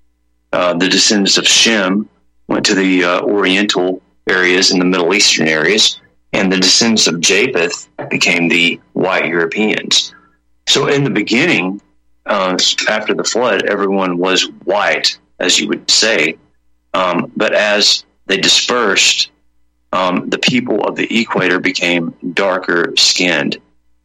Uh, the descendants of Shem went to the uh, oriental areas and the Middle Eastern areas, and the descendants of Japheth became the white Europeans. So in the beginning, uh, after the flood, everyone was white, as you would say. Um, but as they dispersed, um, the people of the equator became darker skinned.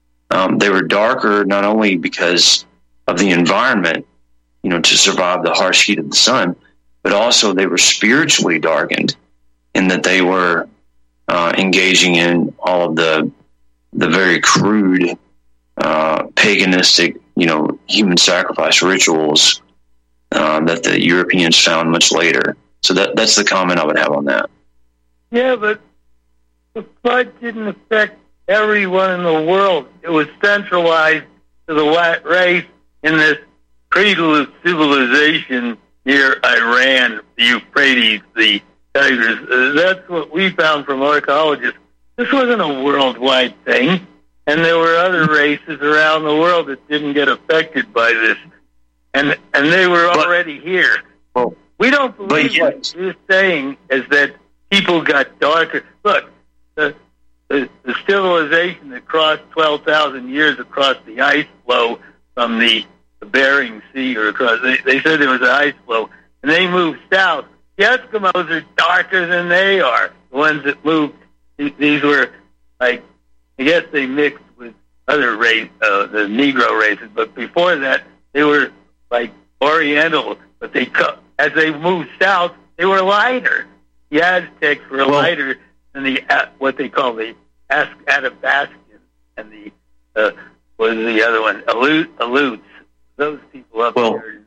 Um, they were darker not only because of the environment, you know, to survive the harsh heat of the sun, but also they were spiritually darkened in that they were uh, engaging in all of the the very crude, uh, paganistic, you know, human sacrifice rituals uh, that the Europeans found much later. So that that's the comment I would have on that. Yeah, but the flood didn't affect everyone in the world. It was centralized to the white race in this cradle of civilization near Iran, the Euphrates, the Tigris. Uh, that's what we found from archaeologists. This wasn't a worldwide thing, and there were other races around the world that didn't get affected by this, and and they were but, already here. Well, we don't believe yes. what you're saying is that people got darker. Look, the the, the civilization that crossed twelve thousand years across the ice flow from the the Bering Sea or across, they, they said there was an ice flow, and they moved south. The Eskimos are darker than they are. The ones that moved, these were like, I guess they mixed with other race, uh, the Negro races, but before that, they were like Oriental, but they, as they moved south, they were lighter. The Aztecs were well, lighter than the, uh, what they call the Athabascans, and the, uh, what was the other one? Aleut, Aleuts. Those people up well, there.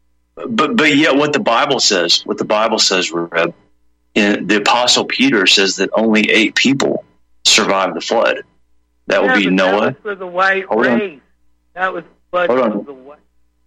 But but yet what the Bible says, what the Bible says, Reb, in, the Apostle Peter says that only eight people survived the flood. That yeah, would be but Noah. That was for the white Hold race. On. That was flood Hold for on. the white.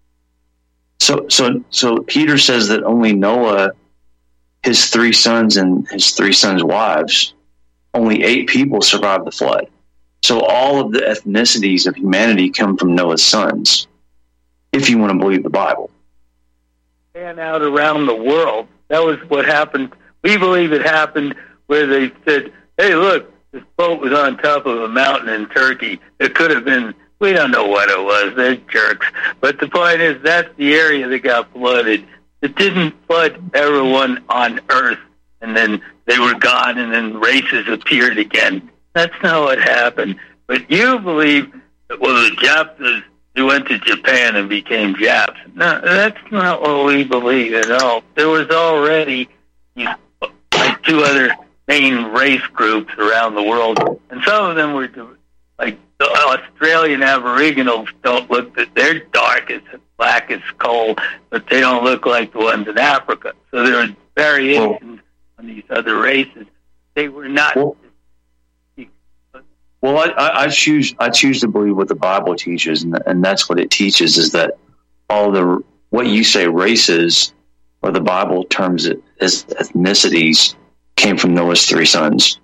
So so so Peter says that only Noah, his three sons and his three sons' wives, only eight people survived the flood. So all of the ethnicities of humanity come from Noah's sons, if you want to believe the Bible. And out around the world. That was what happened. We believe it happened where they said, hey, look, this boat was on top of a mountain in Turkey. It could have been, we don't know what it was. They're jerks. But the point is, that's the area that got flooded. It didn't flood everyone on Earth, and then they were gone, and then races appeared again. That's not what happened. But you believe that, well, the Japs, they went to Japan and became Japs. No, that's not what we believe at all. There was already you know, like two other main race groups around the world, and some of them were like the Australian Aboriginals. Don't look that they're dark as black as coal, but they don't look like the ones in Africa. So there are variations well, on these other races. They were not. Well, Well, I, I choose I choose to believe what the Bible teaches, and, and that's what it teaches is that all the what you say races, or the Bible terms it as ethnicities, came from Noah's three sons,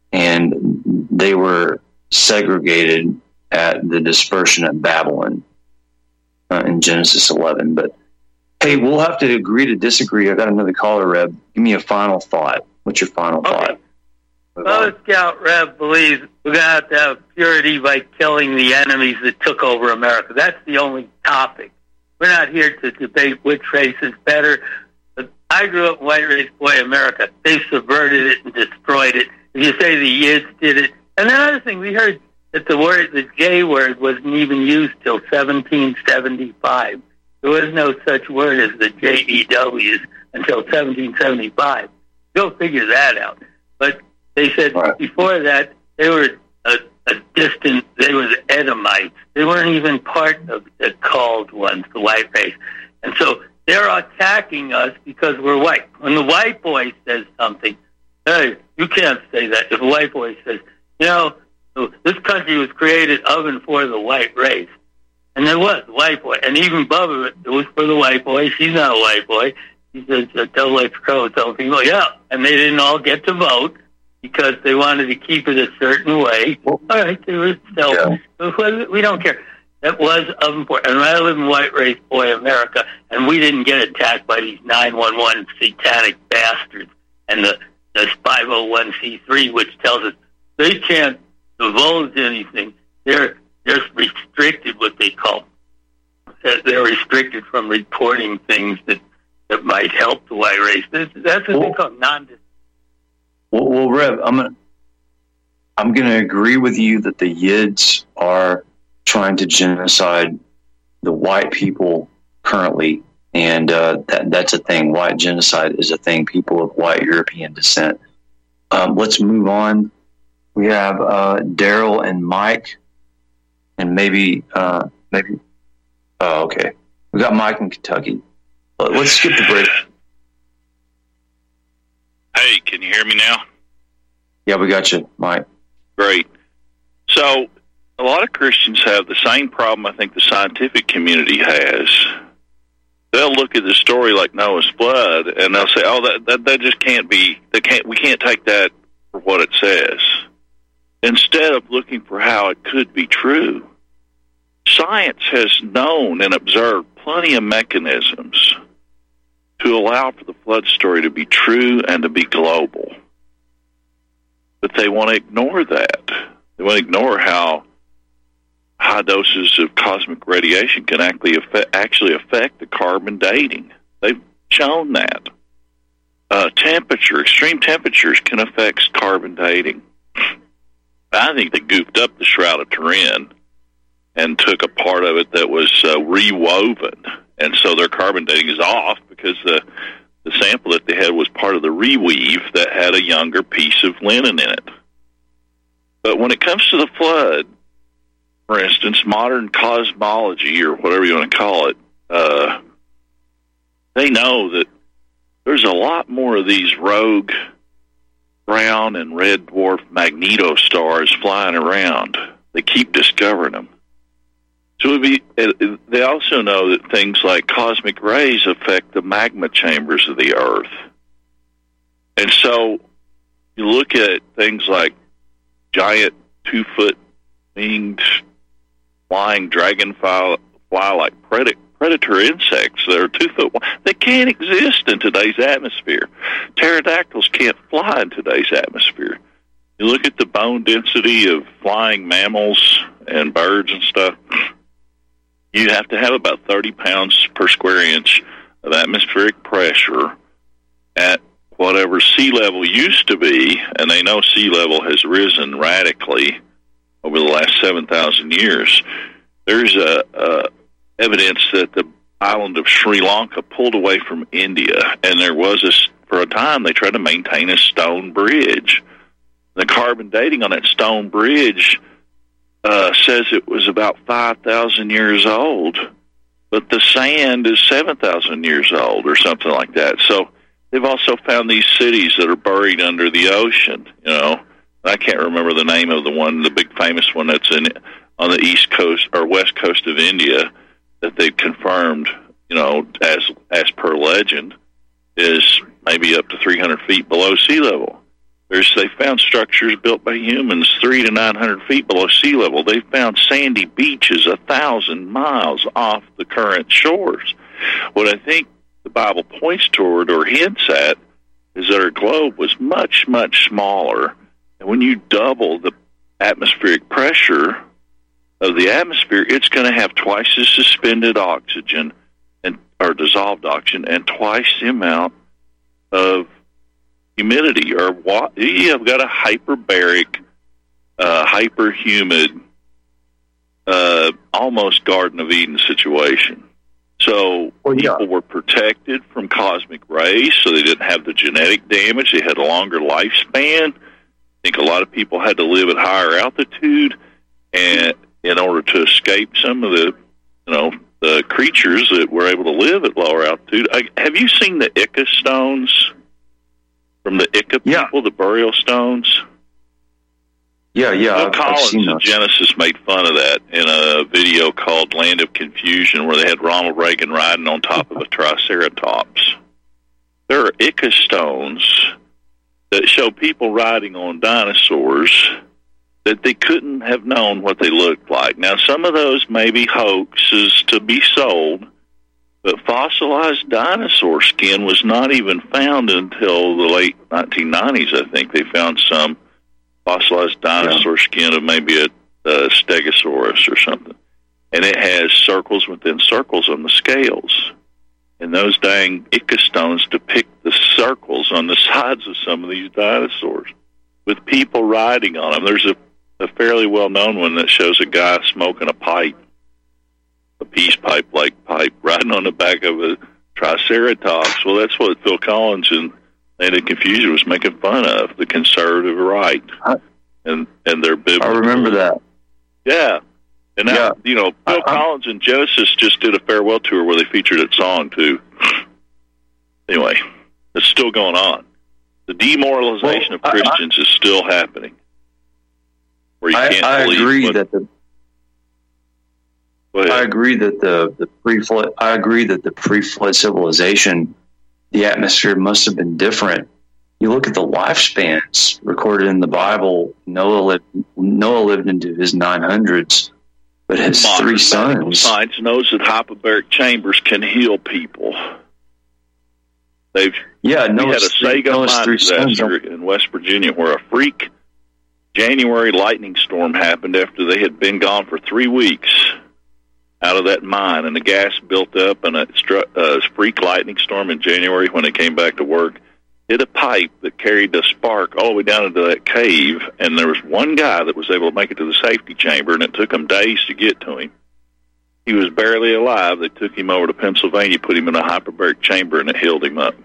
and they were segregated at the dispersion at Babylon uh, in Genesis eleven. But hey, we'll have to agree to disagree. I got another caller, Reb. Give me a final thought. What's your final okay. thought? Well, Scout Rev believes we're going to have to have purity by killing the enemies that took over America. That's the only topic. We're not here to debate which race is better. But I grew up in white race boy America. They subverted it and destroyed it. If you say the Yids did it. And another thing, we heard that the word, the J word, wasn't even used till seventeen seventy-five. There was no such word as the J E Ws until seventeen seventy-five. Go figure that out. But they said right. before that, they were a, a distant, they were Edomites. They weren't even part of the called ones, the white race. And so they're attacking us because we're white. When the white boy says something, hey, you can't say that. If a white boy says, you know, this country was created of and for the white race. And there was, the white boy. And even Bubba, it was for the white boy. She's not a white boy. He says, double-X crow, tell people, yeah. And they didn't all get to vote because they wanted to keep it a certain way. All right, they were selfish. Yeah. We don't care. That was of important. And I live in white race boy America, and we didn't get attacked by these nine one one satanic bastards and the, the five oh one c three, which tells us they can't divulge anything. They're they're restricted, what they call. They're restricted from reporting things that, that might help the white race. That's what well, they call non. Well, well, Rev, I'm gonna I'm gonna agree with you that the Yids are trying to genocide the white people currently, and uh, that that's a thing. White genocide is a thing. People of white European descent. Um, let's move on. We have uh, Daryl and Mike, and maybe uh, maybe. Oh, okay. We got Mike in Kentucky. Let's skip the break. Hey, can you hear me now? Yeah, we got you, Mike. Great. So, a lot of Christians have the same problem I think the scientific community has. They'll look at the story like Noah's flood, and they'll say, "Oh, that that, that just can't be. That can't. We can't take that for what it says." Instead of looking for how it could be true, science has known and observed plenty of mechanisms to allow for the flood story to be true and to be global. But they want to ignore that. They want to ignore how high doses of cosmic radiation can actually affect, actually affect the carbon dating. They've shown that. Uh, temperature, extreme temperatures can affect carbon dating. I think they goofed up the Shroud of Turin and took a part of it that was uh, rewoven. And so their carbon dating is off because the, the sample that they had was part of the reweave that had a younger piece of linen in it. But when it comes to the flood, for instance, modern cosmology, or whatever you want to call it, uh, they know that there's a lot more of these rogue brown and red dwarf magnetostars flying around. They keep discovering them. So it would be, they also know that things like cosmic rays affect the magma chambers of the Earth. And so you look at things like giant two-foot winged flying dragonfly-like predator, predator insects that are two-foot wide. They can't exist in today's atmosphere. Pterodactyls can't fly in today's atmosphere. You look at the bone density of flying mammals and birds and stuff, you have to have about thirty pounds per square inch of atmospheric pressure at whatever sea level used to be, and they know sea level has risen radically over the last seven thousand years. There's a, a evidence that the island of Sri Lanka pulled away from India, and there was, a, for a time, they tried to maintain a stone bridge. The carbon dating on that stone bridge uh, says it was about five thousand years old, but the sand is seven thousand years old or something like that. So they've also found these cities that are buried under the ocean, you know, I can't remember the name of the one, the big famous one that's in on the east coast or west coast of India that they've confirmed, you know, as as per legend, is maybe up to three hundred feet below sea level. There's, they found structures built by humans three to nine hundred feet below sea level. They found sandy beaches a thousand miles off the current shores. What I think the Bible points toward or hints at is that our globe was much, much smaller. And when you double the atmospheric pressure of the atmosphere, it's going to have twice as suspended oxygen and or dissolved oxygen and twice the amount of humidity, or what you have got a hyperbaric, uh, hyper humid, uh, almost Garden of Eden situation. So well, yeah. people were protected from cosmic rays, so they didn't have the genetic damage. They had a longer lifespan. I think a lot of people had to live at higher altitude, and in order to escape some of the, you know, the creatures that were able to live at lower altitude. I, have you seen the Ica stones? From the Ica yeah. people, the burial stones? Yeah, yeah. Bill I've, Collins I've of Genesis made fun of that in a video called Land of Confusion, where they had Ronald Reagan riding on top of a Triceratops. There are Ica stones that show people riding on dinosaurs that they couldn't have known what they looked like. Now, some of those may be hoaxes to be sold, but fossilized dinosaur skin was not even found until the late nineteen nineties, I think. They found some fossilized dinosaur yeah. skin of maybe a, a Stegosaurus or something. And it has circles within circles on the scales. And those dang Ica stones depict the circles on the sides of some of these dinosaurs with people riding on them. There's a, a fairly well-known one that shows a guy smoking a pipe, a peace pipe-like pipe, riding on the back of a Triceratops. Well, that's what Phil Collins in Land of Confusion was making fun of, the conservative right and and their biblical. I remember that. Yeah. And now, yeah. you know, Phil I, Collins and Genesis just did a farewell tour where they featured that song, too. Anyway, it's still going on. The demoralization well, of Christians I, I, is still happening. Where you I, can't I believe agree what, that the I agree that the, the pre-flood. I agree that the pre-flood civilization, the atmosphere must have been different. You look at the lifespans recorded in the Bible. Noah lived. Noah lived into his nine hundreds, but his Modern three sons. Science knows that hyperbaric chambers can heal people. They've yeah. We Noah's, had a Sago Noah's mine disaster in West Virginia where a freak January lightning storm happened after they had been gone for three weeks out of that mine, and the gas built up, and a stru- uh, freak lightning storm in January when they came back to work hit a pipe that carried the spark all the way down into that cave, and there was one guy that was able to make it to the safety chamber, and it took them days to get to him. He was barely alive. They took him over to Pennsylvania, put him in a hyperbaric chamber, and it healed him up.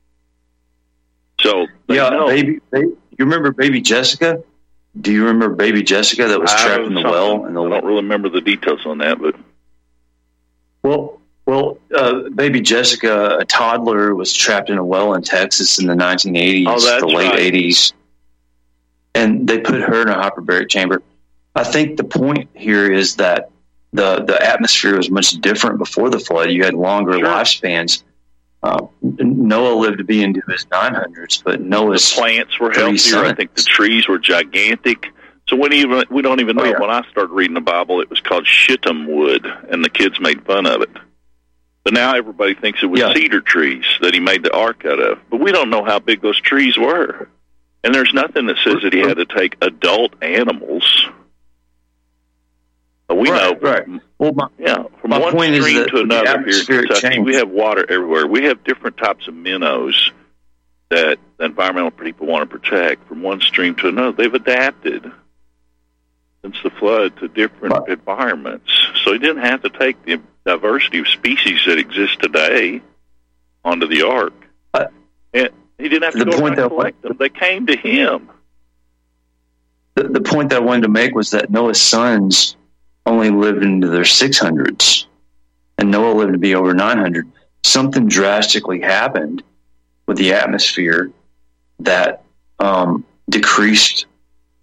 So yeah, know. baby, baby, you remember baby Jessica? Do you remember baby Jessica that was trapped in the well? And the I don't really remember the details on that, but well, well, uh, baby Jessica, a toddler, was trapped in a well in Texas in the nineteen eighties, oh, that's the late right. eighties, and they put her in a hyperbaric chamber. I think the point here is that the the atmosphere was much different before the flood. You had longer sure. lifespans. Uh, Noah lived to be into his nine hundreds, but Noah's the plants were healthier. Sons. I think the trees were gigantic. So when even we don't even know. Oh, yeah. When I started reading the Bible, it was called shittim wood, and the kids made fun of it. But now everybody thinks it was yeah. cedar trees that he made the ark out of. But we don't know how big those trees were, and there's nothing that says that he had to take adult animals. But we right, know, right? Well, my, yeah, from my one point stream is that to another here in Kentucky, change. we have water everywhere. We have different types of minnows that the environmental people want to protect from one stream to another. They've adapted since the flood to different right. environments. So he didn't have to take the diversity of species that exist today onto the ark. Uh, and he didn't have to go and collect them. They came to him. The, the point that I wanted to make was that Noah's sons only lived into their six hundreds, and Noah lived to be over nine hundred. Something drastically happened with the atmosphere that um, decreased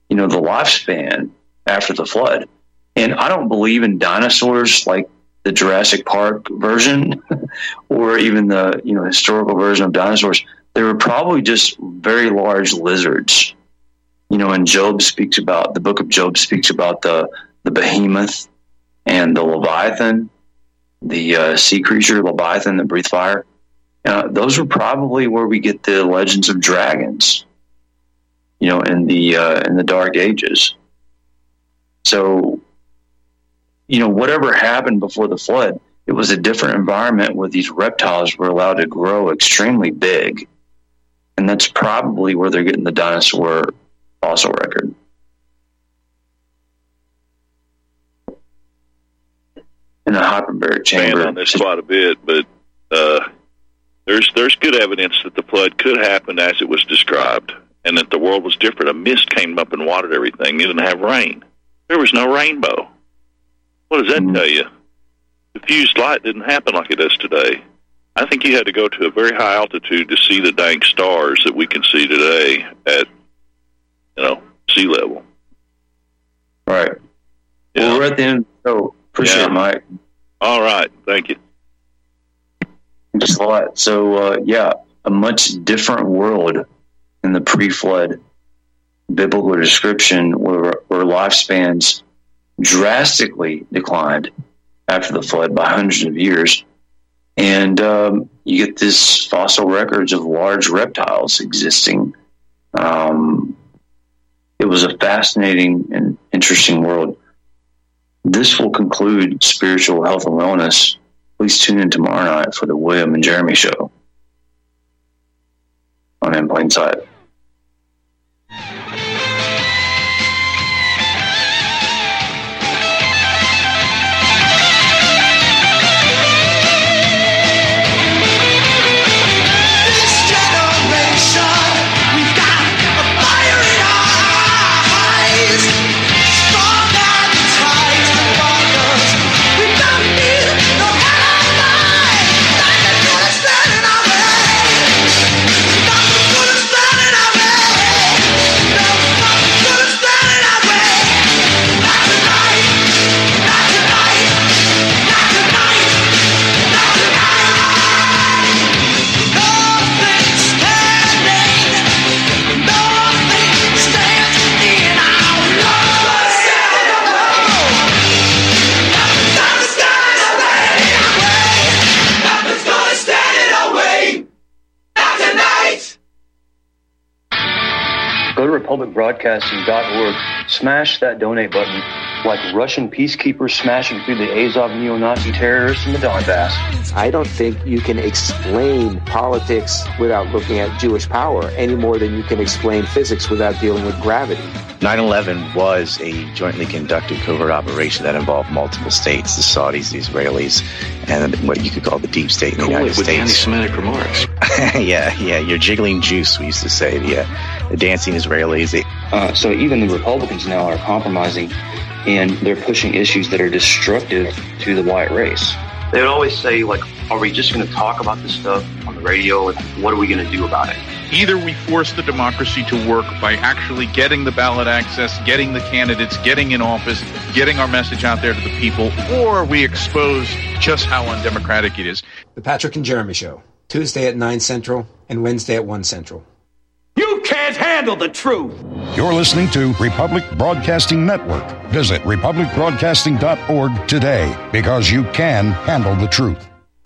you know, the lifespan after the flood. And I don't believe in dinosaurs like the Jurassic Park version or even the, you know, historical version of dinosaurs. They were probably just very large lizards. You know, and Job speaks about, the book of Job speaks about the, the behemoth and the Leviathan, the uh, sea creature, Leviathan that breathed fire. Uh, those were probably where we get the legends of dragons, you know, in the uh, in the Dark Ages. So, you know, whatever happened before the flood, it was a different environment where these reptiles were allowed to grow extremely big. And that's probably where they're getting the dinosaur fossil record. In a hyperbaric chamber. On this quite a bit, but uh, there's there's good evidence that the flood could happen as it was described, and that the world was different. A mist came up and watered everything. You didn't have rain. There was no rainbow. What does that mm-hmm. tell you? Diffused light didn't happen like it does today. I think you had to go to a very high altitude to see the dang stars that we can see today at, you know, sea level. Right. Yeah. Well, we're at the end. So appreciate yeah. it, Mike. All right. Thank you. Thanks a lot. So, uh, yeah, a much different world in the pre-flood biblical description where, where lifespans drastically declined after the flood by hundreds of years. And um, you get this fossil records of large reptiles existing. Um, it was a fascinating and interesting world. This will conclude Spiritual Health and Wellness. Please tune in tomorrow night for the William and Jeremy Show on In Plain Sight. Go to republic broadcasting dot org, smash that donate button like Russian peacekeepers smashing through the Azov neo-Nazi terrorists in the Donbass. I don't think you can explain politics without looking at Jewish power any more than you can explain physics without dealing with gravity. nine eleven was a jointly conducted covert operation that involved multiple states, the Saudis, the Israelis, and what you could call the deep state in the United with States. Anti-Semitic remarks. yeah, yeah, you're jiggling juice, we used to say. The, uh, the dancing Israelis. They... Uh, so even the Republicans now are compromising, and they're pushing issues that are destructive to the white race. They would always say, like, are we just going to talk about this stuff on the radio, and what are we going to do about it? Either we force the democracy to work by actually getting the ballot access, getting the candidates, getting in office, getting our message out there to the people, or we expose just how undemocratic it is. The Patrick and Jeremy Show, Tuesday at nine Central and Wednesday at one Central. You can't handle the truth. You're listening to Republic Broadcasting Network. Visit republic broadcasting dot org today, because you can handle the truth.